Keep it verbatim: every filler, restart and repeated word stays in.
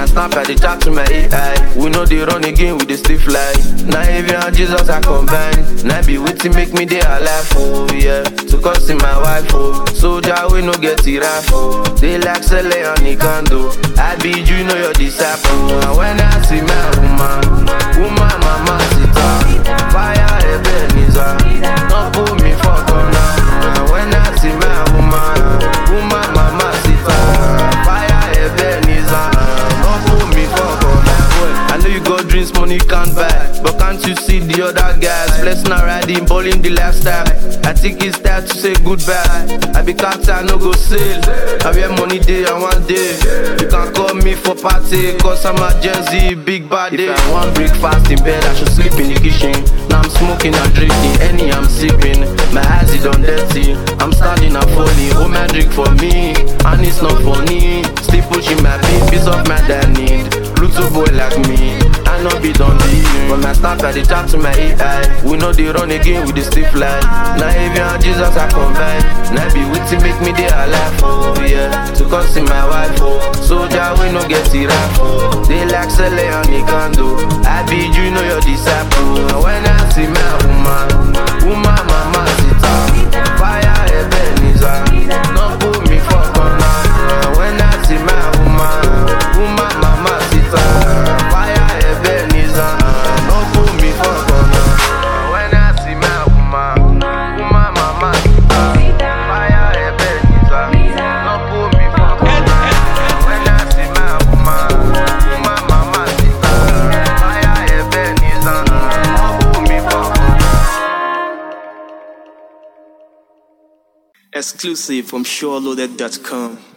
snap, I dey chat to my A I. We know they run again with the stiff fly. Now even and Jesus I combine. Now be waiting make me dey alive, oh yeah. To cause in my wife, oh. Soldier we no get it right, oh. They like Sele and Nikando. I be you know your disciple. And when I see my woman, woman mama sita, fire Ebenezer, don't put me for corner. And when I see my woman, woman mama sita, fire Ebenezer, don't put me for corner. I know you got dreams money can't buy, but can't you see the other guys? Blessing and riding, balling the lifestyle. I think it's time to say goodbye. I be captain, no go sail. I wear money day and one day. You can call me for party, cause I'm a Gen Z, big bad day. If I want breakfast in bed, I should sleep in the kitchen. Now I'm smoking and drinking, any I'm sipping. My eyes is done dirty, I'm standing and falling. Oh my drink for me, and it's not funny. Still pushing my beat, piece of my dad need. Little boy like me, I know be done deal. From my snap, I dey chat to my A I. We know they run again with the stiff line. Now even and Jesus I combine. Now be waiting make me dey alive, oh yeah. To cause in my wife, oh. Soldier we no get it right, oh. They like Sele and Nikando. I be you know your disciple. And when I see my woman, woman mama sita, fire Ebenezer, don't put me for corner. And when I see my woman, woman mama sita, fire Ebenezer, don't put me for corner. When I see my woman, woman mama sita, fire Ebenezer, don't put me for corner. When I see my woman, woman mama sita, fire Ebenezer, don't put me for corner. Exclusive from SureLoaded dot com.